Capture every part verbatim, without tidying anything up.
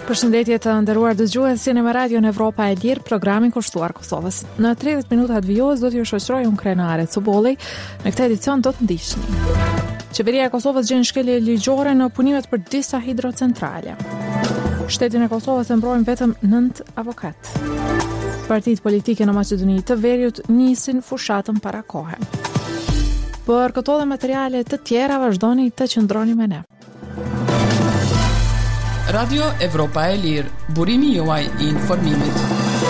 Përshëndetje të nderuar dëgjues në Radio Evropa e Lirë, programin kushtuar Kosovës. Në tridhjetë minutat vijos do t'ju shoqëroj unë krenare Cobolli. Në këtë edicion do të ndiqni. Qeveria e Kosovës gjen shkelje ligjore në punimet për disa hidrocentrale. Shtetin e Kosovës e mbrojnë vetëm nëntë avokat. Partitë politike në Maqedoni të Veriut nisin fushatën para kohe. Për këto dhe materiale të tjera vazhdoni të qëndroni me ne. Radio Evropa e Lirë, burimi juaj i informimit.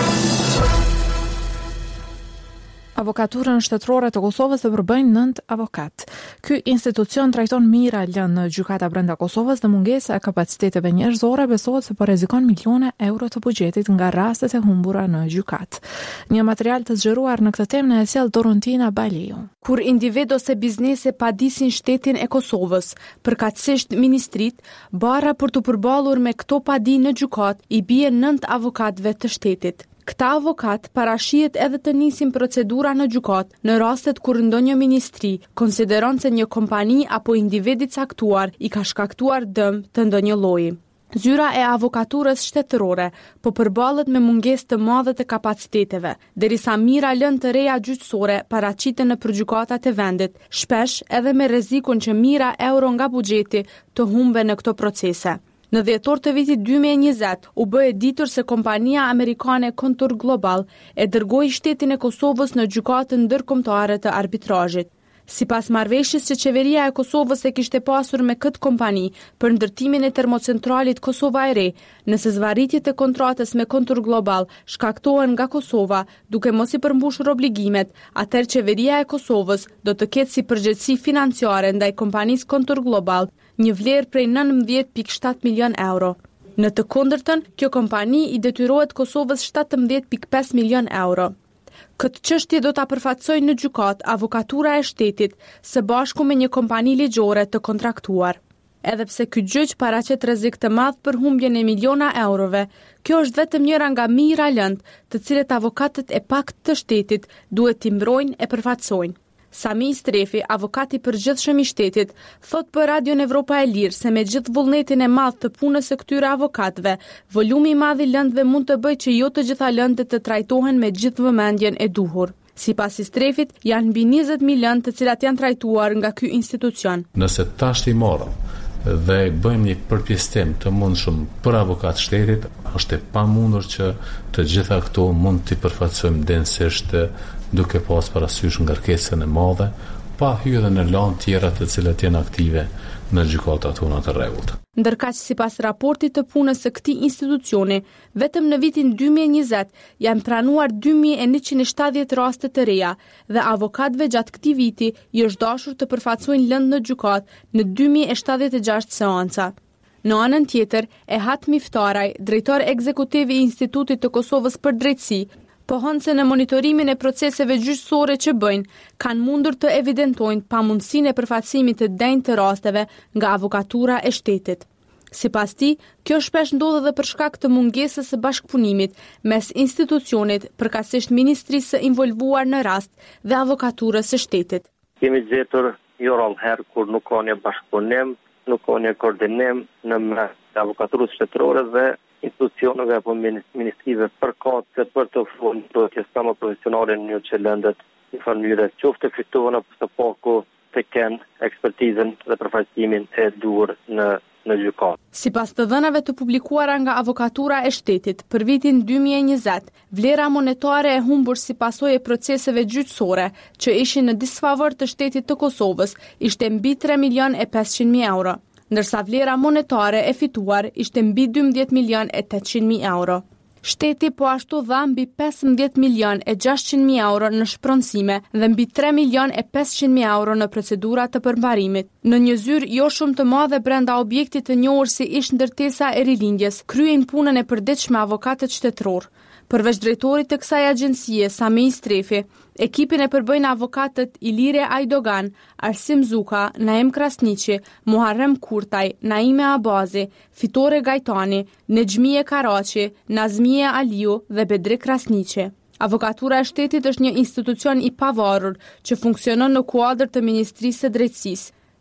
Avokaturën shtetërore të Kosovës e përbëjnë nëntë avokat. Ky institucion trajton mira lënë në gjykata brenda Kosovës dhe mungesa e kapaciteteve njerëzore besohet se po rrezikon milione euro të buxhetit nga rastet e humbura në gjykat. Një material të zgjeruar në këtë temë na e sjell Dorontina Baliu. Kur individ ose biznese padisin shtetin e Kosovës, përkatësisht ministrit, bara për të përballur me këto padi në gjykat i bie nëntë avokatëve të shtetit. Këta avokat parashihet edhe të nisin procedura në gjykat në rastet kur ndonjë ministri konsideron se një kompani apo individ i caktuar i ka shkaktuar dëm të ndonjë lloji. Zyra e avokaturës shtetërore po përballet me mungesë të madhe të kapaciteteve, derisa mira lënë të reja gjyqësore paraqiten në përgjykatat e vendit, shpesh edhe me rrezikun që mira euro nga buxheti të humbe në këto procese. Në dhjetor të vitit dy mijë e njëzet, u bë e ditur se kompania amerikane Contour Global e dërgoi shtetin e Kosovës në gjykatën ndërkombëtare të arbitrazhit. Sipas marrëveshjes që qeveria e Kosovës e kishte pasur me këtë kompani për ndërtimin e termocentralit Kosova e Re, nëse zvarritjet e kontratës me Contour Global shkaktohen nga Kosova, duke mos i përmbushur obligimet, atëherë qeveria e Kosovës do të ketë si përgjegjësi financiare ndaj kompanisë Contour Global një vlerë prej nëntëmbëdhjetë pikë shtatë milion euro. Në të kundërtën, kjo kompani i detyrohet Kosovës shtatëmbëdhjetë pikë pesë milion euro. Këtë çështje do ta përfaqësojë në gjykat avokatura e shtetit së bashku me një kompani ligjore të kontraktuar. Edhe pse ky gjyq paraqet rrezik të madh për humbjen e miliona eurove, kjo është vetëm njëra nga mira lëndë të cilët avokatët e pakt të shtetit duhet t'i mbrojnë e përfaqësojnë. Sami Strefi, avokati përgjithshëm i shtetit, thot për Radio Evropa e Lirë se me gjithë vullnetin e madh të punës së këtyre avokatëve, volumi i madh i lëndëve mund të bëjë që jo të gjitha lëndët të trajtohen me gjithë vëmendjen e duhur. Sipas Strefit, janë mbi njëzet mijë lëndë të cilat janë trajtuar nga ky institucion. Nëse tash i morëm dhe bëjmë një përpjesëtim të mundshëm për avokat shtetit, është e pamundur që të gjitha këto mund t'i përfaqësojmë densisht duke pas parasysh ngarkesën e madhe, pa hyrë në lanë tjera të cilat janë aktive në gjykatat tona të rregullt. Ndërkaq sipas raportit të punës së këtij institucioni, vetëm në vitin dy mijë e njëzet janë pranuar dy mijë e njëqind e shtatëdhjetë raste të reja dhe avokatëve gjatë këtij viti i është dashur të përfaqësojnë lëndë në gjykat në dy mijë e shtatëdhjetë e gjashtë seanca. Në anën tjetër, Ehat Miftaraj, drejtor ekzekutiv i Institutit të Kosovës për Drejtësi, pohon se në monitorimin e proceseve gjyqësore që bëjnë, kanë mundur të evidentojnë pamundësinë e përfaqësimit të denjtë të rasteve nga avokatura e shtetit. Sipas tij, kjo shpesh ndodh edhe për shkak të mungesës së bashkëpunimit mes institucionit, përkatësisht ministrisë së involvuar në rast dhe avokaturës së shtetit. Kemi gjetur jo rrallëherë kur nuk ka një bashkëpunim, nuk ka një koordinim në mes avokaturës shtetërore dhe institucioneve apo ministrive përkatëse për të ofruar një brojtje sa më profesionale në një që lëndët në mënyrë qoftë fituan apo së paku të kenë ekspertizën dhe përfaqësimin e duhur në në gjykat. Sipas të dhënave të publikuara nga avokatura e shtetit për vitin dy mijë e njëzet, vlera monetare e humbur si pasojë e proceseve gjyqësore që ishin në disfavor të shtetit të Kosovës ishte mbi tre milion e pesëqind mijë euro, ndërsa vlera monetare e fituar ishte mbi dymbëdhjetë milion e tetëqind mijë euro. Shteti po ashtu dha mbi pesëmbëdhjetë milion e gjashtëqind mijë euro në shpronësime dhe mbi tre milion e pesëqind mijë euro në procedura të përmbarimit. Në një zyrë jo shumë të madhe brenda objektit të njohur si ish ndërtesa e rilindjes, kryejnë punën e përditshme avokatët shtetëror. Përveç drejtorit të kësaj agjencie, Sami Strefi, ekipin e përbëjnë avokatët Ilire Ajdogan, Arsim Zuka, Naim Krasniqi, Muharrem Kurtaj, Naime Abazi, Fitore Gajtani, Nexhmije Karaçi, Nazmije Aliu dhe Bedri Krasniqi. Avokatura e shtetit është një institucion i pavarur që funksionon në kuadër të Ministrisë së Drejtësisë.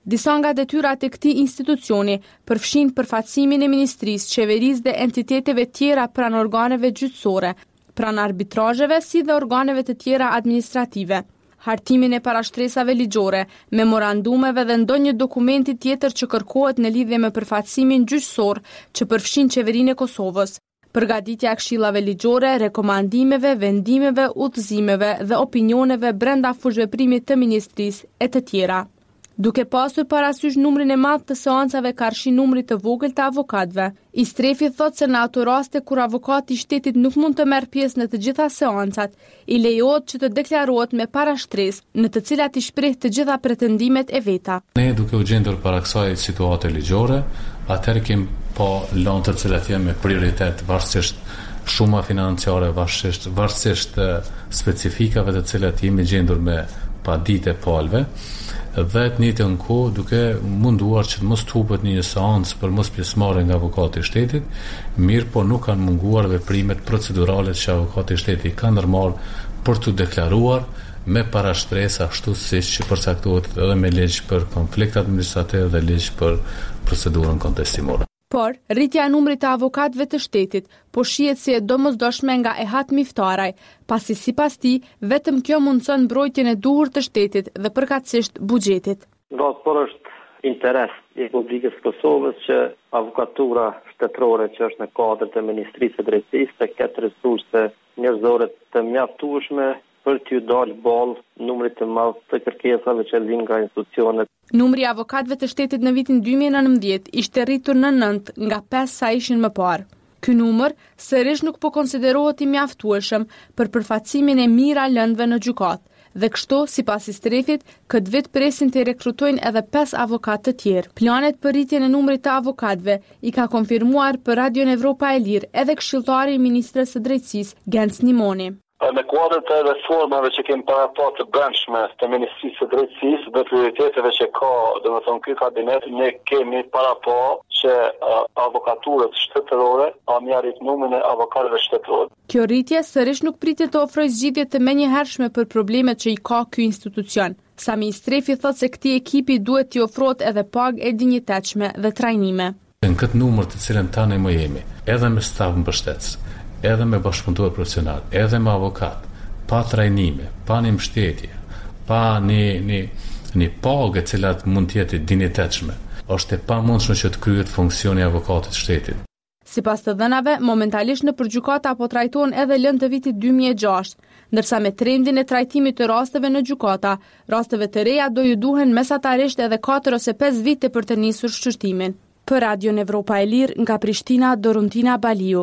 Disa nga detyrat e këtij institucioni përfshin përfaqësimin e ministrisë, qeverisë dhe entiteteve tjera pranë organeve gjyqësore, pranë arbitrazheve si dhe organeve të tjera administrative, hartimin e parashtresave ligjore, memorandumeve dhe ndonjë dokumenti tjetër që kërkohet në lidhje me përfaqësimin gjyqësor që përfshin qeverinë e Kosovës, përgatitja e këshillave ligjore, rekomandimeve, vendimeve, udhëzimeve dhe opinioneve brenda fushveprimit të ministrisë e të tjera. Duke pasur parasysh numrin e madh të seancave karshi numrit të vogël të avokatëve, i strefi thot se në ato raste kur avokati i shtetit nuk mund të merr pjesë në të gjitha seancat, i lejohet që të deklarohet me parashtresë, në të cilat i shpreh të gjitha pretendimet e veta. Ne duke u gjendur para kësaj situate ligjore, atëherë kemi pa lanë të cilat janë me prioritet varësisht shuma financiare, varësisht varësisht specifikave të cilat jemi gjendur me padite palve, dhe të njëjtën kohë duke munduar që të mos tupet një seancë për mos pjesëmarrje nga avokati i shtetit, mirë po nuk kanë munguar veprimet procedurale që avokati i shtetit ka ndërmarrë për të deklaruar me parashtresë ashtu siç që përcaktohet edhe me ligj për konflikt administrativ dhe ligj për procedurën kontestimore. Por, rritja e numrit të avokatëve të shtetit po shihet si e domosdoshme nga e hat Miftaraj, pasi sipas tij vetëm kjo mundson mbrojtjen e duhur të shtetit dhe përkatësisht buxhetit. Nga por është interes i Republikës Kosovës që avokatura shtetërore që është në kuadër të Ministrisë së Drejtësisë të ketë resurse njerëzore të mjaftueshme për t'ju dalë ballë numrit të madh të kërkesave që vijnë nga institucionet. Numri i avokatëve të shtetit në vitin dy mijë e nëntëdhjetë ishte rritur në nëntë nga pesë sa ishin më parë. Ky numër sërish nuk po konsiderohet i mjaftueshëm për përfaqësimin e mira lëndëve në gjykatë dhe kështu, sipas strefit, këtë vit presin të rekrutojnë edhe pesë avokatë të tjerë. Planet për rritjen e numrit të avokatëve i ka konfirmuar për Radion Evropa e Lirë edhe këshilltari i Ministrisë së Drejtësisë, Gens Nimoni. Në kuadër të reformave që kemi para pa të brendshme të Ministrisë së Drejtësisë dhe prioriteteve që ka, domethënë ky kabinet, ne kemi para pa që uh, avokaturët shtetërore a mjarit numrin e avokatëve shtetëror. Kjo rritje sërish nuk pritet të ofrojë zgjidhje të menjëhershme për problemet që i ka ky institucion. Sami Strefi thot se këtij ekipi duhet t'i ofrohet edhe pagë e dinjitetshme dhe trajnime. Në këtë numër të cilën tani më jemi, edhe me staf mbështetës, edhe me bashkëpunëtor profesional, edhe me avokat, pa trajnime, pa një mbështetje, pa një, një, një pagë e cilat mund të jetë dinjitetshme, është e pamundshme që të kryhet funksioni i avokatit shtetit. Sipas të dhënave, momentalisht në përgjykata po trajtohen edhe lëndë të vitit dy mijë e gjashtë, ndërsa me trendin e trajtimit të rasteve në gjykata, rasteve të reja do ju duhen mesatarisht edhe katër ose pesë vite për të nisur shqyrtimin. Për Radion Evropa e Lirë, nga Prishtina, Doruntina Baliu.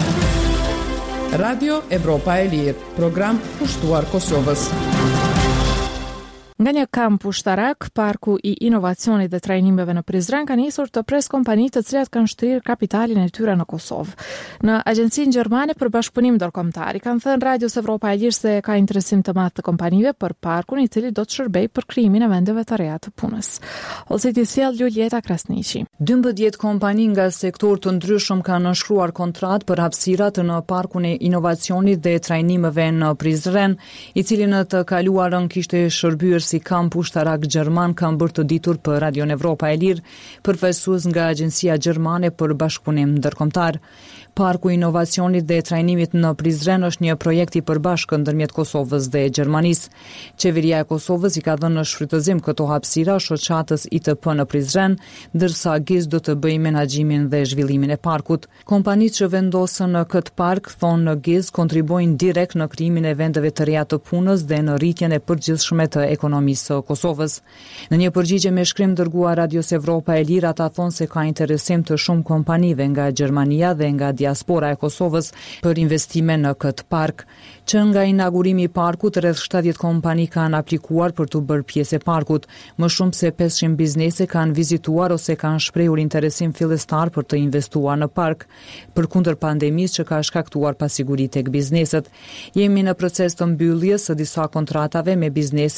Radio Evropa e Lirë, program pushtuar Kosovës. Nga një kamp ushtarak, Parku i Inovacionit dhe Trajnimeve në Prizren ka nisur të pres kompani të cilat kanë shtrirë kapitalin e tyre në Kosovë. Në Agjencinë Gjermane për Bashkëpunim Ndërkombëtar kanë thënë Radios Evropa e Lirë se ka interesim të madh të kompanive për parkun i cili do të shërbejë për krijimin e vendeve të reja të punës. Olseti sjell Julieta Krasniqi. dymbëdhjetë kompani nga sektor të ndryshëm kanë nënshkruar kontratë për hapësirat në Parkun e Inovacionit dhe Trajnimeve në Prizren, i cili në të kaluarën kishte shërbyer si kamp ushtarak gjerman, kanë bërë të ditur për Radion Evropa e Lirë, përfaqësues nga Agjencia Gjermane për Bashkëpunim Ndërkombëtar. Parku i Inovacionit dhe Trajnimit në Prizren është një projekt i përbashkët ndërmjet Kosovës dhe Gjermanisë. Qeveria e Kosovës i ka dhënë në shfrytëzim këto hapësira shoqatës I T P në Prizren, ndërsa G I Z do të bëjë menaxhimin dhe zhvillimin e parkut. Kompanitë që vendosën në këtë park, thonë në G I Z, kontribuojnë direkt në krijimin e vendeve të reja të punës dhe në rritjen e përgjithshme të ekonomisë së Kosovës. Në një përgjigje me shkrim dërguar Radios Evropa e Lirë, ata thonë se ka interesim të shumë kompanive nga Gjermania dhe nga diaspora e Kosovës për investime në këtë park. Që nga inaugurimi I parkut, rreth shtatëdhjetë kompani kanë aplikuar për të bërë pjesë e parkut. Më shumë se pesëqind biznese kanë vizituar ose kanë shprehur interesim fillestar për të investuar në park, përkundër pandemisë që ka shkaktuar pasiguri tek bizneset. Jemi në proces të mbylljes së disa kontratave me biznese nga sektori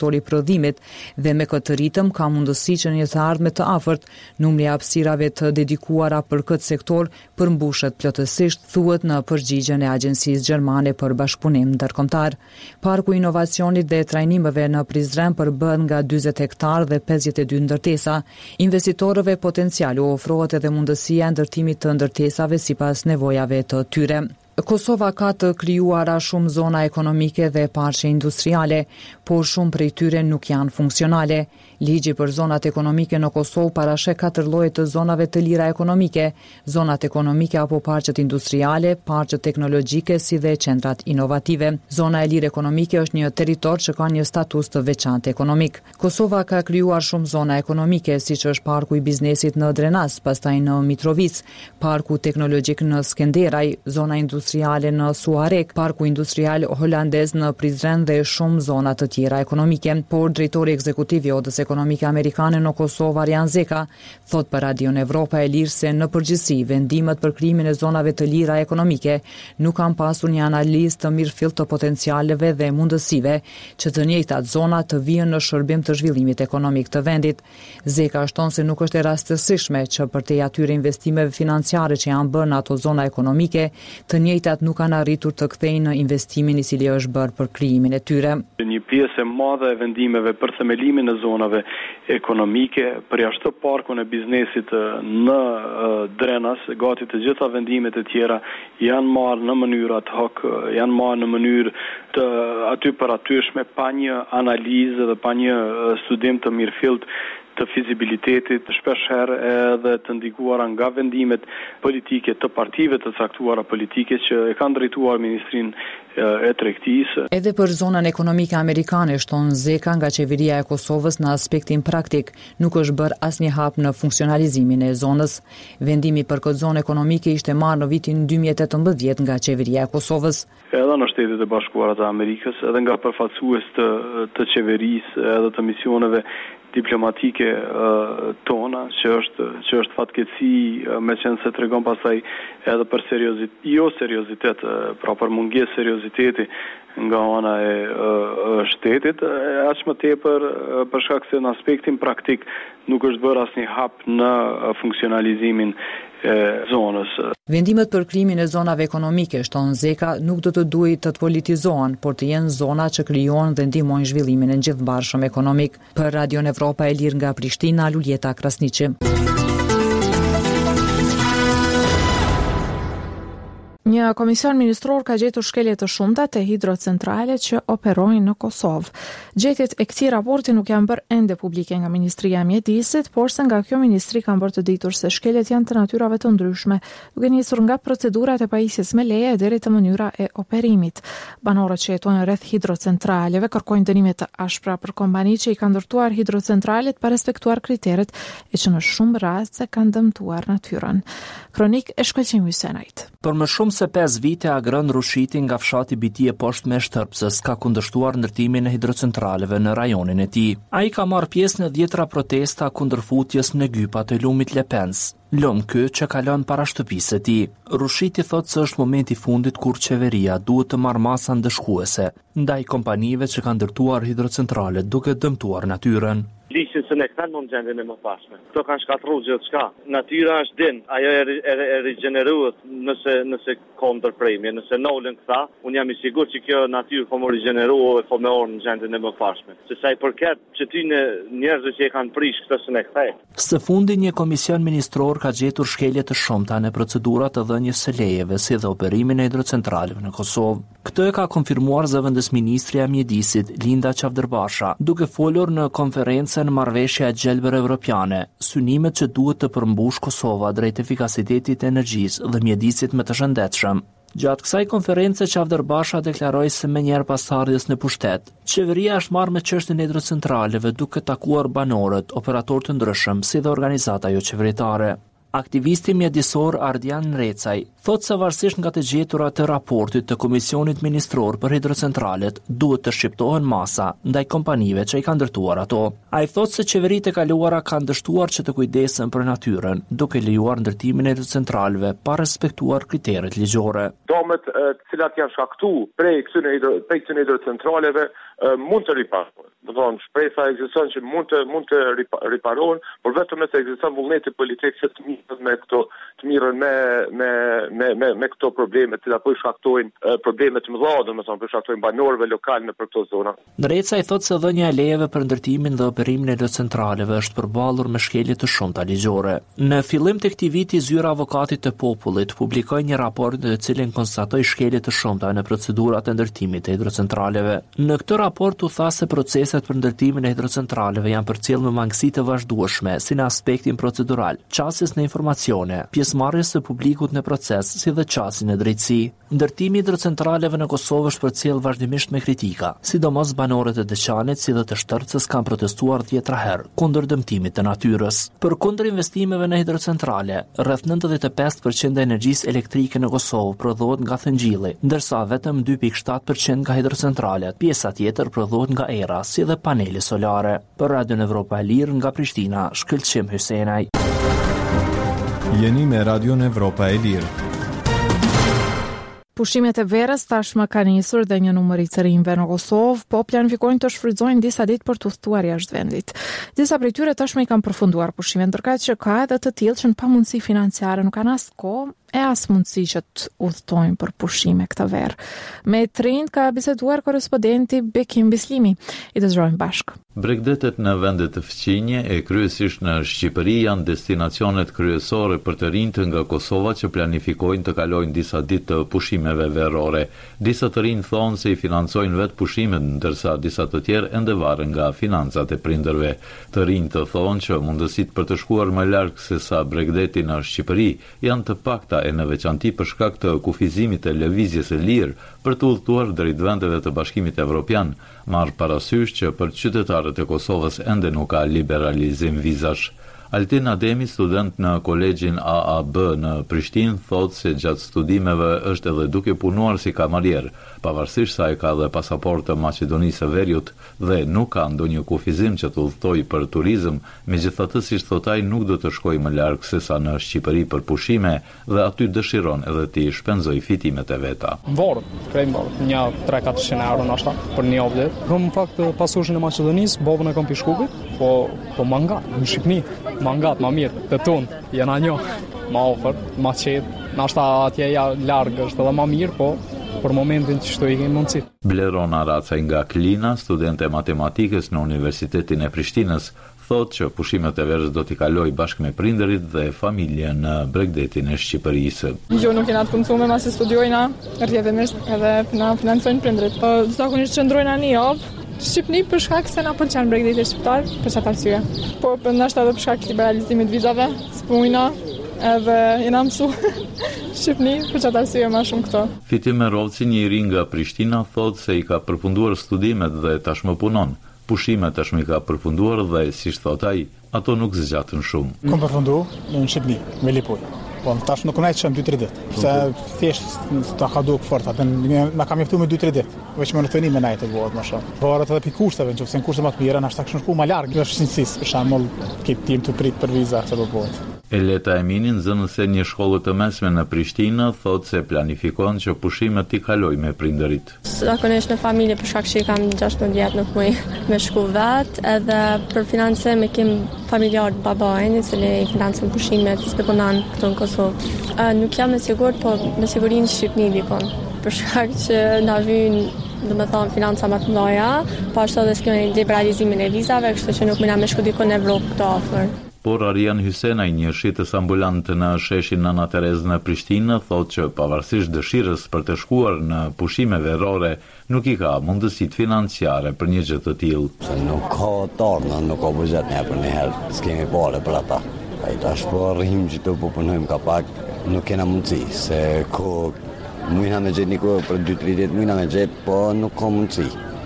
sektori i prodhimit dhe me këtë ritëm ka mundësi që një të ardhme të afërt numri i hapësirave të dedikuara për këtë sektor përmbushet plotësisht, thuhet në përgjigjen e Agjencisë Gjermane për Bashkëpunim Ndërkombëtar. Parku i inovacionit dhe trajnimeve në Prizren përbëhet nga dyzet hektar dhe pesëdhjetë e dy ndërtesa. Investitorëve potencial u ofrohet edhe mundësia e ndërtimit të ndërtesave sipas nevojave të tyre. Kosova ka të krijuara shumë zona ekonomike dhe parqe industriale, por shumë prej tyre nuk janë funksionale. Ligji për zonat ekonomike në Kosovë parasheh katër lloje të zonave të lira ekonomike: zonat ekonomike apo parqet industriale, parqet teknologjike si dhe qendrat inovative. Zona e lirë ekonomike është një territor që ka një status të veçantë ekonomik. Kosova ka krijuar shumë zona ekonomike, siç është parku i biznesit në Drenas, pastaj në Mitrovic, parku teknologjik në Skenderaj, zona industriale në Suarek, parku industrial holandez në Prizren dhe shumë zona të tjera ekonomike. Por drejtori ekzekutiv i Odës Ekonomike Amerikane në Kosovë, Arjan Zeka, thot për Radion Evropa e Lirë se në përgjithësi vendimet për krijimin e zonave të lira ekonomike nuk kanë pasur një analizë të mirëfillt të potencialeve dhe mundësive që të njëjtat zona të vijnë në shërbim të zhvillimit ekonomik të vendit. Zeka shton se nuk është e rastësishme që përtej atyre investimeve financiare që janë bërë në ato zona ekonomike, të njëjtat nuk kanë arritur të kthejnë në investimin i cili është bërë për krijimin e tyre. Një pjesë e madhe e vendimeve për themelimin e zonave ekonomike, përjashtë parkun e biznesit në Drenas, gati të gjitha vendimet e tjera janë marrë në mënyrë ad hoc, janë marrë në mënyrë të aty për atyshme, pa një analizë dhe pa një studim të mirëfillt të fizibilitetit, shpesh herë edhe të ndikuara nga vendimet politike të partive të caktuara politike që e kanë drejtuar Ministrinë e Tregtisë. Edhe për zonën ekonomike amerikane, shton Zeka, nga qeveria e Kosovës në aspektin praktik, nuk është bërë asnjë hap në funksionalizimin e zonës. Vendimi për këtë zonë ekonomike ishte marrë në vitin dy mijë e tetëmbëdhjetë nga qeveria e Kosovës. Edhe në Shtetet e Bashkuara të Amerikës, edhe nga përfaqësues të, të qeverisë, edhe të misioneve diplomatike uh, tona, që është që është fatkeqësi, uh, me qenë se tregon pastaj edhe për seriozitet, jo seriozitet, uh, pra për mungesë serioziteti nga ana e uh, shtetit, uh, aq më tepër uh, për shkak se në aspektin praktik nuk është bërë asnjë hap në uh, funksionalizimin e zonës. Vendimet për krijimin e zonave ekonomike, shton Zeka, nuk do të duhet të, të politizohen, por të jenë zona që krijojnë dhe ndihmojnë zhvillimin e gjithëbashëm ekonomik. Për Radion Evropa e Lirë nga Prishtina, Luljeta Krasniqi. Një komision ministror ka gjetur shkelje të shumta te hidrocentrale që operojnë në Kosovë. Gjetjet e këtij raporti nuk janë bërë ende publike nga Ministria e Mjedisit, por se nga kjo ministri kanë bërë të ditur se shkeljet janë të natyrave të ndryshme, duke nisur nga procedurat e pajisjes me leje deri te mënyra e operimit. Banorët që jetojnë rreth hidrocentraleve kërkojnë dënime të ashpra për kompanitë që i kanë ndërtuar hidrocentralet pa respektuar kriteret e që në shumë raste kanë dëmtuar natyrën. Kronik e Shkëlqim Hysenajt. Për më shumë se pesë vite agrën Rushiti nga fshati Bitie poshtë me Shtërpsës ka kundërshtuar ndërtimin e hidrocentraleve në rajonin e tij. Ai ka marrë pjesë në dhjetra protesta kundër futjes në gypat e lumit Lepens. Lum ky që ka lënë para shtëpisë së tij. Rushiti thotë se është momenti i fundit kur qeveria duhet të marrë masa ndëshkuese ndaj kompanive që kanë ndërtuar hidrocentrale duke dëmtuar natyrën. Lishin se ne kanë mund gjendjen e më pashme. Këto kanë shkatërruar gjithçka. Natyra është din, ajo e, e, e rigjenerohet nëse nëse ka ndërpremje, nëse nolën këta, unë jam i sigurt që kjo natyrë po më rigjenerohet po më orë në gjendjen e më pashme. Se sa i përket që ty në njerëzit që e kanë prish këtë se ne kthej. Së fundi një komision ministror ka gjetur shkelje të shumta në procedurat të dhënies së lejeve si dhe operimin e hidrocentraleve në Kosovë. Këtë e ka konfirmuar zëvendësministrja e Mjedisit, Linda Qavderbasha, duke folur në konferencën në marrëveshja e gjelbër evropiane, synimet që duhet të përmbush Kosova drejt efikasitetit të energjisë dhe mjedisit më të shëndetshëm. Gjatë kësaj konference Qavderbasha deklaroi se menjëherë pas ardhjes në pushtet, qeveria është marrë me çështjen e hidrocentraleve duke takuar banorët, operatorë të ndryshëm si dhe organizata jo qeveritare. Aktivisti mjedisor Ardian Recaj thot se varësisht nga të gjeturat të raportit të Komisionit Ministror për Hidrocentralet duhet të shqiptohen masa ndaj kompanive që i kanë ndërtuar ato. Ai thot se qeveritë e kaluara kanë dështuar që të kujdesen për natyrën, duke lejuar ndërtimin e hidrocentraleve pa respektuar kriteret ligjore. Domet të cilat janë shkaktuar prej këtyre hidrocentraleve mund të riparohen. Do të thonë, shpresa ekziston që mund të mund të riparohen, por vetëm nëse ekziston vullneti politik që të mirën me këto të mirën me me me me, me këto probleme që apo shkaktojnë probleme të mëdha, domethënë për shkaktojnë banorëve lokal në për këto zona. Ndreca i thotë se dhënia e lejeve për ndërtimin dhe operimin e hidrocentraleve është përballur me shkelje të shumta ligjore. Në fillim të këtij viti zyra avokatit të popullit publikoi një raport në të cilin konstatoi shkelje të shumta në procedurat e ndërtimit të hidrocentraleve. Në këtë raport u tha se proceset për ndërtimin e hidrocentraleve janë përcjellë me mangësi të vazhdueshme si në aspektin procedural, qasjes në informacione, pjesëmarrjes së publikut në proces, si dhe qasjen e drejtësi. Ndërtimi i hidrocentraleve në Kosovë është përcjellë vazhdimisht me kritika, sidomos banorët e Deçanit si dhe të Shtërcës kanë protestuar dhjetra herë kundër dëmtimit të natyrës. Përkundër investimeve në hidrocentrale, rreth nëntëdhjetë e pesë përqind e energjisë elektrike në Kosovë prodhohet nga thëngjilli, ndërsa vetëm dy pikë shtatë përqind nga hidrocentralet, pjesa tjetër prodhohet nga era si dhe panele solare. Për Radio Evropa e Lirë nga Prishtina, Shkëlqim Hysenaj. Jeni me Radio Evropa e Lirë. Pushimet e verës tashmë kanë nisur dhe një numër i rinjve në Kosovë, po planifikojnë të shfrytëzojnë disa ditë për të udhëtuar jashtë vendit. Disa prej tyre tashmë i kanë përfunduar pushimet, ndërkaq që ka edhe të tillë që në pamundësi financiare nuk kanë as kohë e as mundësi që të udhëtojnë për pushime këtë verë. Me të rinjt ka biseduar korrespondenti Bekim Bislimi. I dëgjojmë bashkë. Bregdetet në vendet të fqinje e kryesisht në Shqipëri janë destinacionet kryesore për të rinjtë nga Kosova që planifikojnë të kalojnë disa ditë të pushimeve verore. Disa të rinj thonë se i financojnë vetë pushimet, ndërsa disa të tjerë ende varen nga financat e prindërve. Të rinj të thonë që mundësit për të shkuar më larg se sa Bregdeti në Shqipëri janë të pakta e në veçanti për shkak të kufizimit të lëvizjes së lirë për të udhëtuar drejt vendeve të Bashkimit Evropian, marrë parasysh që për qytetarët e Kosovës ende nuk ka liberalizim vizash. Altin Ademi, student në kolegjin A A B në Prishtinë, thotë se gjatë studimeve është edhe duke punuar si kamarier, pavarësisht sa e ka dhe pasaportë të Maqedonisë së Veriut dhe nuk ka ndonjë kufizim që të udhëtojë për turizëm, megjithatë si thotë ai nuk do të shkojë më larg se sa në Shqipëri për pushime dhe aty dëshiron edhe të shpenzojë fitimet e veta. Vorë, krejmë një tre katërqind euro nashta për një javë. Kam fakt pasurën e Maqedonisë, babën e kam pi Shkupit, po po mangat në Shqipëri. Mangat më mirë, të tunë, jena një, ma ofër, ma qetë, nashta atje ja largë është edhe ma mirë, po për momentin që shto i kemë mundësit. Blerona Racaj nga Klina, studente matematikës në Universitetin e Prishtinës, thotë që pushimet e verës do t'i kaloj bashkë me prindërit dhe familje në Bregdetin e Shqipërisë. Jo nuk jena të këndësume masi studiojna, rrjedhimisht edhe na financojnë prindërit. Zakonisht qëndrojna një javë, Shqipni për shkak se na pëlqen Bregdeti shqiptar, për çfarë arsye. Po për ndoshta edhe për shkak të liberalizimit vizave, spunojna edhe jena mësu Shqipni për çfarë arsye më shumë këto. Fitime Rovci, një i ri nga Prishtina, thotë se i ka përfunduar studimet dhe tashmë punon. Pushimet tashmë i ka përfunduar dhe siç thotë ai, ato nuk zgjatën shumë. Kam përfunduar në Shqipni, me Lipoj. Po tash nuk më çem dy tre ditë. Se thjesht ta ka duk fort, atë na kam mjaftuar me dy tre ditë. Veç më në thënie me najtë bëhet më shumë. Varet edhe pikë kushteve, nëse kushte më të mira, na shta kishën shku më larg, në shënsis, për shembull, këtë tim të prit për viza të bëhet. Eleta Eminin, zënëse një shkollë të mesme në Prishtinë, thotë se planifikon që pushimet t'i kaloj me prindërit. Zakonisht në familje për shkak që kam gjashtëdhjetë vjet nuk muj me shku vet, edhe për financim e kem familjar babain, i cili i financon pushimet që punon këtu në Kosovë. Uh, nuk jam e sigurt, po me siguri në Shqipni dikon, për shkak që na vjen do të thonë financa më të mëdha, po ashtu edhe s'kemë liberalizimin e vizave, kështu që nuk mëna me shku dikon në Evropë këto afër. Por Arian Hysenaj, një shitës ambulant në sheshin Nana Terezë në Prishtinë, thotë që pavarësisht dëshirës për të shkuar në pushime verore, nuk i ka mundësit financiare për një gjë të tillë. Se nuk ka torna, nuk ka buxhet ne për një herë, s'kemi parë për ata. Ai tash po rrim që të po punojmë ka pak, nuk kena mundësi, se ko mujna me gjetë një kohë për dy tre ditë, mujna me gjetë, po nuk ka mundësi.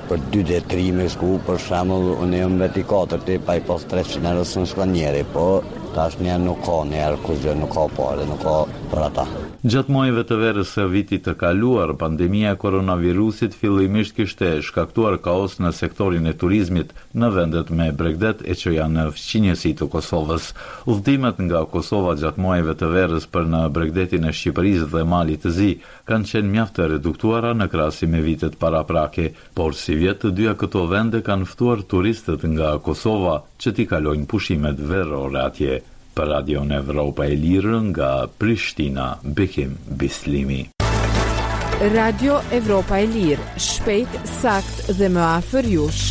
për dy dhe tri me shku, për shembull, unë jam vetë i katërt, pa i pas treqind euro së në shkon njeri, po tash njerë nuk ka njerë kurgjë, nuk ka pare, nuk ka për ata. Gjatë muajve të verës së vitit të kaluar, pandemia e koronavirusit fillimisht kishte shkaktuar kaos në sektorin e turizmit në vendet me Bregdet e që janë në fqinjësi të Kosovës. Udhëtimet nga Kosova gjatë muajve të verës për në Bregdetin e Shqipërisë dhe Malit të Zi kanë qenë mjaft të reduktuara në krahasim me vitet paraprake, por si vjet të dyja këto vende kanë ftuar turistët nga Kosova që t'i kalojnë pushimet verore atje. Për Radio Evropa e Lirë nga Prishtina, Bekim Bislimi. Radio Evropa e Lirë, shpejt, sakt dhe më afër jush.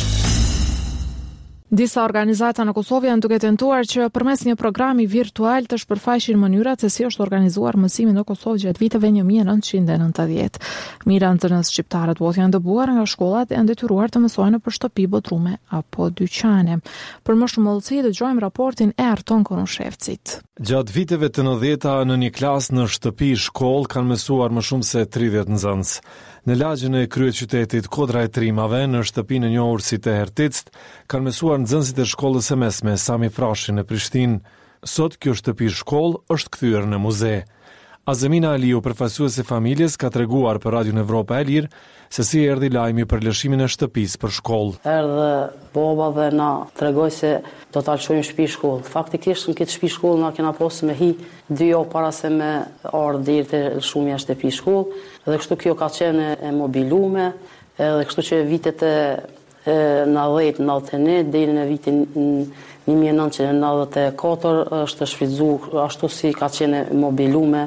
Disa organizata në Kosovë janë duke tentuar që përmes një programi virtual të shpërfaqin mënyrat se si është organizuar mësimi në Kosovë gjatë viteve një mijë e nëntëqind e nëntëdhjetë. Mijëra nxënës shqiptarë duhet janë dëbuar nga shkollat e ndetyruar të mësojnë nëpër shtëpi, bodrume apo dyqane. Për më shumë hollësi dëgjojmë raportin e Arton Konushevcit. Gjatë viteve të nëntëdhjetë në një klasë në shtëpi shkollë kanë mësuar më shumë se tridhjetë nxënës. Në lagjën e kryeqytetit Kodra e Trimave, në shtëpinë e njohur si Teherticët, kanë mësuar nxënësit e shkollës së mesme Sami Frashi në Prishtinë. Sot kjo shtëpi shkollë është kthyer në muze. Azemina Aliu, përfaqësuese familjes, ka treguar për Radio Evropa e Lirë se si erdhi lajmi për lëshimin e shtëpisë për shkollë. Erdhe baba dhe na tregoi se do ta lëshojmë shtëpi shkollë. Faktikisht në këtë shtëpi shkollë na kena pasur me hi dy javë para se me ardhë deri te lëshumja e shtëpi shkollë, dhe kështu kjo ka qenë e mobilume, edhe kështu që vitet e nëntëdhjetë nëntëdhjetë e një deri në vitin një mijë e nëntëqind e nëntëdhjetë e katër është shfrytzuar ashtu si ka qenë mobilume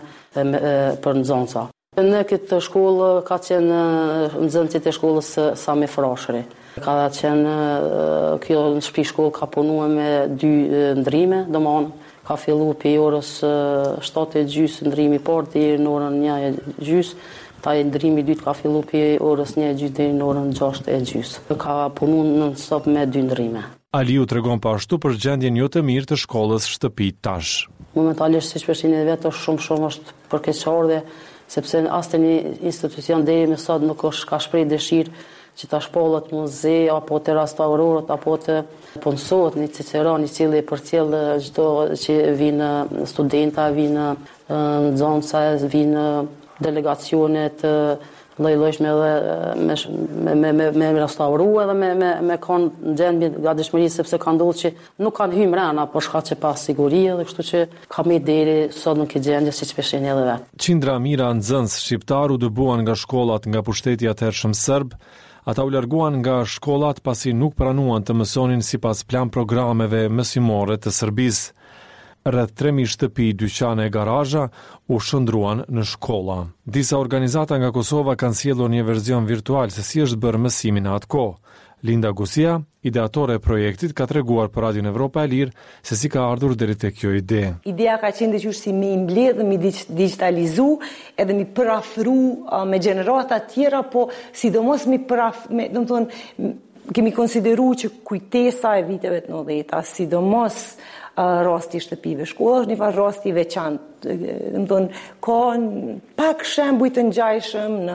për nxënësa. Në këtë shkollë ka qenë nxënësit e shkollës Sami Frashëri. Ka qenë kjo në shtëpi shkollë ka punuar me dy ndrime, domethënë ka filluar pe orës shtatë e gjys ndrimi i parë deri në orën një e gjys. Ta e ndrimi i dytë ka filluar pe orës një e gjys deri në orën gjashtë e gjys. Ka punuar non stop me dy ndrime. Aliu tregon pa ashtu për gjendjen jo të mirë të shkollës shtëpi tash. Momentalisht siç përshini vetë është shumë shumë është përkeqësardhje, sepse asë një institucion deri më sot nuk është ka shpreh dëshirë që ta shpollet muze apo të restaurorët apo të punësohet një Ciceron i cili përcjell çdo që vinë studenta, vinë nxënësa, vinë delegacione të lloj-llojshme edhe me me me me restauru edhe me me me kanë gjendje gatishmëri sepse ka ndodhur që nuk kanë hyrë mbrana për shkak të pa sigurie dhe kështu që ka më deri sot nuk e gjendje siç peshin edhe vet. Qindra mira nxënës shqiptar u dëbuan nga shkollat nga pushteti atëhershëm serb. Ata u larguan nga shkollat pasi nuk pranuan të mësonin sipas plan programeve mësimore të Serbisë. Rreth tre mijë shtëpi, dyqane e garazha u shndruan në shkolla. Disa organizata nga Kosova kanë sjellur një version virtual se si është bërë mësimi në atë kohë. Linda Gusia, ideatore e projektit, ka treguar për Radio Evropa e Lirë se si ka ardhur deri te kjo ide. Ideja ka qenë diçka si me mbledh, me digitalizu, edhe me përafru uh, me gjenerata të tjera, po sidomos me përaf, me, domethënë, kemi konsideruar që kujtesa e viteve të nëntëdhjetë, sidomos Uh, rasti shtëpive shkollë, është një farë rasti veçantë. Më thonë, ka pak shembuj të ngjajshëm në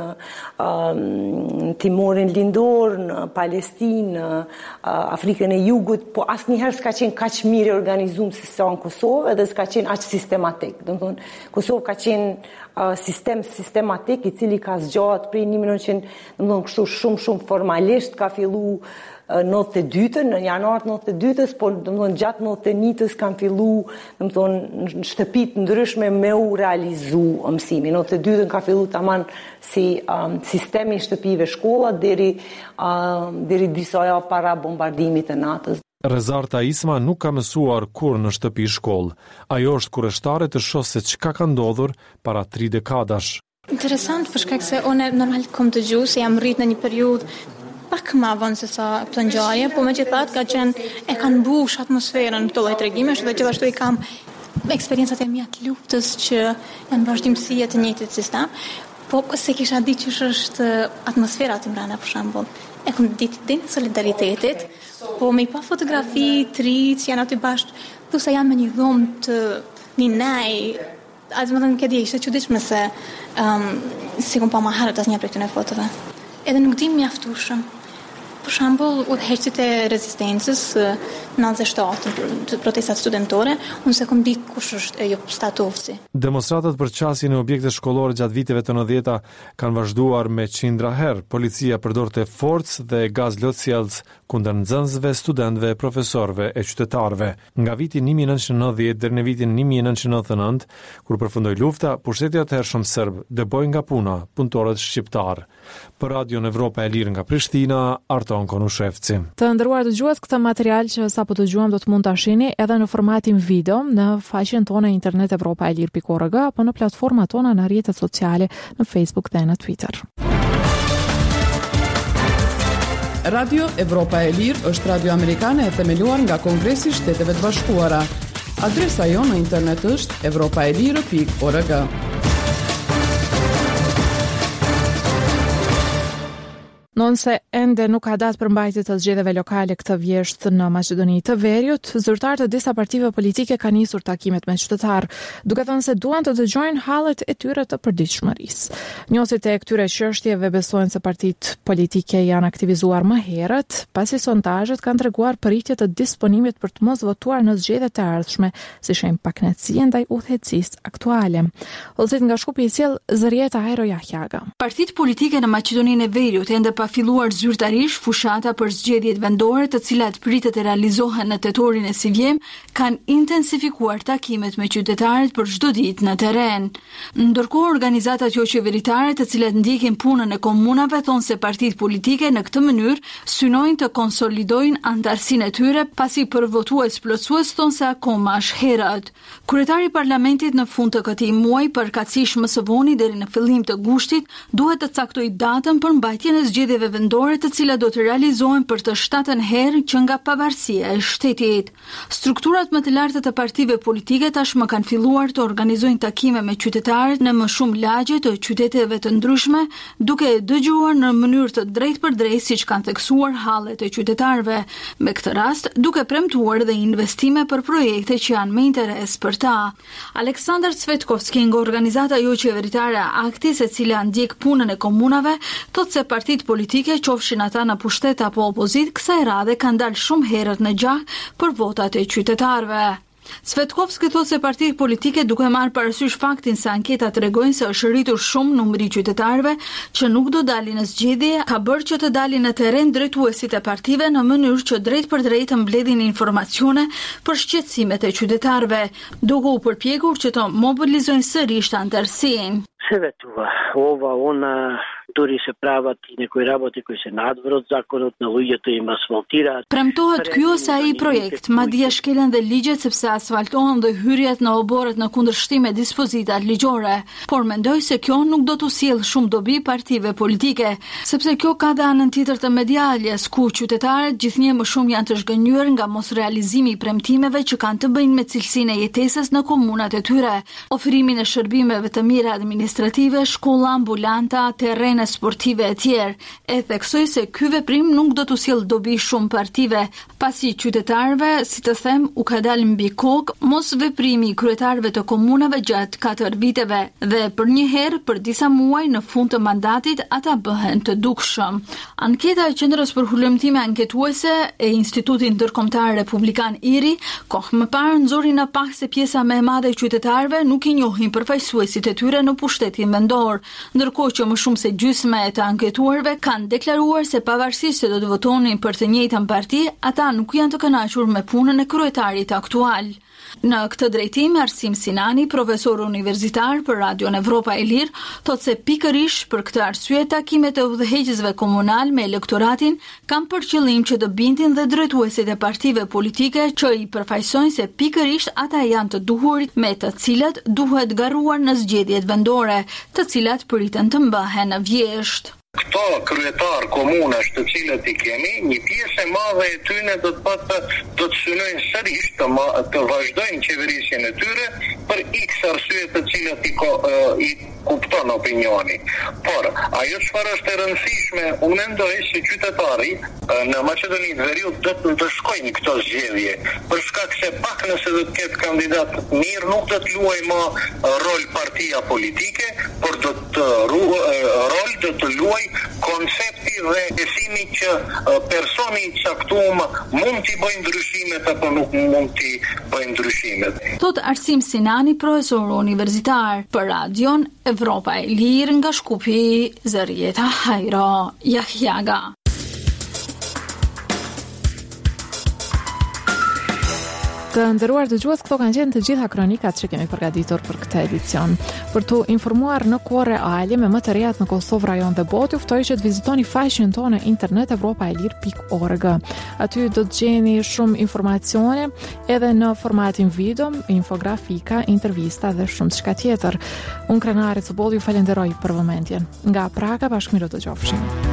um, Timorin Lindor, në Palestinë, në uh, Afrikën e Jugut, po asnjëherë s'ka qenë kaq mirë organizuar si sa në Kosovë, edhe s'ka qenë aq sistematik. Do të thonë, Kosovë ka qenë uh, sistem sistematik i cili ka zgjatur prej një mijë e nëntëqind, do të thonë kështu shumë shumë formalisht ka filluar nëntëdhjetë e dytën, në janar nëntëdhjetë e dytës, por domethënë gjatë nëntëdhjetë e njëjtës kanë filluar, domethënë në shtëpi të ndryshme me u realizu mësimi. nëntëdhjetë e dytën ka filluar tamam si um, sistemi i shtëpive shkolla deri um, deri disa javë para bombardimit të natës. Rezarta Isma nuk ka mësuar kur në shtëpi shkollë. Ajo është kurreshtare të shohë se çka ka ndodhur para tri dekadash. Interesant për shkak se unë normalisht kom dëgjuar se jam rrit në një periudhë pak më avanë se sa këtë ngjarje, po megjithatë ka qenë e kanë mbush atmosferën këto lloj tregimesh dhe gjithashtu i kam eksperiencat e mia të luftës që janë vazhdimësi të njëjtit sistem, po se kisha ditë që është atmosfera aty brenda për shembull. E kam ditë din solidaritetit, po me pa fotografi, tric, janë aty bashkë, thusa janë me një dhomë të një nej, atë më thënë këtë ishte çuditshme se um, si kom pa më herët asnjë prej këtyre fotove. Edhe nuk dim mjaftueshëm. për shembull udhëheqësit e rezistencës nëntëdhjetë e shtatë të protestat studentore, unë se kom ditë kush është jo statovci. Demonstratat për qasjen e objekte shkollore gjatë viteve të nëntëdhjetë kanë vazhduar me qindra herë. Policia përdorte forcë dhe gaz lotësjellës kundër nxënësve, studentëve, profesorëve e qytetarëve. Nga viti një mijë e nëntëqind e nëntëdhjetë deri në vitin një mijë e nëntëqind e nëntëdhjetë e nëntë, kur përfundoi lufta, pushteti i atëhershëm serb dëboi nga puna punëtorët shqiptar. Për Radio Evropa e Lirë nga Prishtina, Arton Konushevci. Të nderuar dëgjues, këtë material që sapo dëgjuam do të mund ta shihni edhe në formatin video në faqen tonë internet evropa e lirë pikë org apo në platformat tona në rrjetet sociale në Facebook dhe në Twitter. Radio Evropa e Lirë është radio amerikane e themeluar nga Kongresi i Shteteve të Bashkuara. Adresa jonë në internet është evropa e lirë pikë org. Nëse ende nuk ka datë për mbajtje të zgjedhjeve lokale këtë vjesht në Maqedoni të Veriut, zyrtarët e disa partive politike kanë nisur takimet me qytetarë, duke thënë se duan të dëgjojnë hallet e tyre të përditshmërisë. Njohësit e këtyre çështjeve besojnë se partitë politike janë aktivizuar më herët, pasi sondazhet kanë treguar përritje të disponimit për të mos votuar në zgjedhjet e ardhshme, si shenjë pakënaqësie ndaj udhëheqësisë aktuale. Hollësit nga Shkupi i sjell Zërieta Hajro Jahjaga. Partitë politike në Maqedoninë e Veriut ende pa filluar zyrtarisht fushata për zgjedhjet vendore, të cilat pritet të realizohen në tetorin e si vjem, kanë intensifikuar takimet me qytetarët për çdo ditë në terren. Ndërkohë, organizatat jo qeveritare, të cilat ndjekin punën e komunave, thonë se partitë politike në këtë mënyrë synojnë të konsolidojnë antarësinë e tyre, pasi për votues plotësues thonë se akoma është herët. Kryetari i parlamentit në fund të këtij muaji, përkatësisht më së voni deri në fillim të gushtit, duhet të caktojë datën për mbajtjen e zgjedhjeve vendore, të cilat do të realizohen për të shtatën herë që nga pavarësia e shtetit. Strukturat më të larta të partive politike tashmë kanë filluar të organizojnë takime me qytetarët në më shumë lagje të qyteteve të ndryshme, duke dëgjuar në mënyrë të drejtë për drejtë siç kanë theksuar hallet e qytetarëve, me këtë rast duke premtuar dhe investime për projekte që janë me interes për ta. Aleksandar Cvetkovski nga organizata jo qeveritare Aktis, e cila ndjek punën e komunave, thotë se partitë politike, qofshin ata në pushtet apo opozit, kësaj radhe kanë dalë shumë herët në gjah për votat e qytetarëve. Cvetkovski thotë se partitë politike, duke marrë parasysh faktin se anketat tregojnë se është rritur shumë numri i qytetarëve që nuk do dalin në zgjedhje, ka bërë që të dalin në terren drejtuesit e partive në mënyrë që drejt për drejt të mbledhin informacione për shqetësimet e qytetarëve, duke u përpjekur që të mobilizojnë sërish antarësinë. Se vetua, ova ona dori se pravati nekoj raboti koji se nadvërot zakonot në ujët të im asfaltirat. Premtohet ky ose ai projekt, madje shkelen dhe ligjet sepse asfaltohen dhe hyrjet në oborret në kundërshtim me dispozitat ligjore, por mendoj se kjo nuk do të sjellë shumë dobi partive politike, sepse kjo ka dhe anën tjetër të medialjes, ku qytetarët gjithnjë më shumë janë të zhgënjur nga mos realizimi i premtimeve që kanë të bëjnë me cilësinë e jetesës në komunat e tyre, ofrimin e shërbimeve të mira administrative, shkolla ambulanta, terrene sportive e tjerë. E theksoj se ky veprim nuk do të sjellë dobi shumë partive, pasi qytetarëve, si të them, u ka dalë mbi kokë mos veprimi i kryetarëve të komunave gjatë katër viteve dhe për një herë për disa muaj në fund të mandatit ata bëhen të dukshëm. Anketa e Qendrës për Hulumtime Anketuese e Institutit Ndërkombëtar Republikan I R I, kohë më parë nxori në pak se pjesa më e madhe e qytetarëve nuk i njohin përfaqësuesit e tyre në pushtetin vendor, ndërkohë që më shumë se gjysma e të anketuarve kanë deklaruar se pavarësisht se do të votonin për të njëjtën parti, ata nuk janë të kënaqur me punën e kryetarit aktual. Në këtë drejtim, Arsim Sinani, profesor universitar për Radio Evropa e Lirë, thotë se pikërisht për këtë arsye takimet e udhëheqësve komunal me elektoratin kanë për qëllim që të bindin dhe drejtuesit e partive politike që i përfaqësojnë se pikërisht ata janë të duhurit me të cilat duhet garruar në zgjedhjet vendore, të cilat priten të mbahen në vjeshtë. Këto kryetar komunash të cilët i kemi, një pjesë e madhe e tyre do të patë do të synojnë sërish të, ma, të vazhdojnë qeverisjen e tyre për x arsye të cilat i, ko, i kupton opinioni. Por, ajo çfarë është e rëndësishme, unë mendoj se qytetari në Maqedoni të Veriut do të ndëshkojnë këto zgjedhje, për shkak se pak nëse do të ketë kandidat mirë, nuk do të luajë më rol partia politike, por do të ru, rol do të luajë koncepti dhe besimi që personi i caktuar mund t'i bëjë ndryshimet apo nuk mund t'i bëjë ndryshimet. Thot Arsim Sinani, profesor universitar, për Radion Evropa e Lirë nga Shkupi, Zërieta Hajro Jahjaga. Të nderuar dëgjues, këto kanë qenë të gjitha kronikat që kemi përgatitur për këtë edicion. Për të informuar në kohë reale me më të rejat në Kosovë, rajon dhe botë, ju ftoj që të vizitoni faqen tonë internet evropa e lirë pikë org. Aty do të gjeni shumë informacione edhe në formatin video, infografika, intervista dhe shumë çka tjetër. Unë Krenari Cobolli ju falenderoj për vëmendjen. Nga Praga, bashkëmirë të qofshim.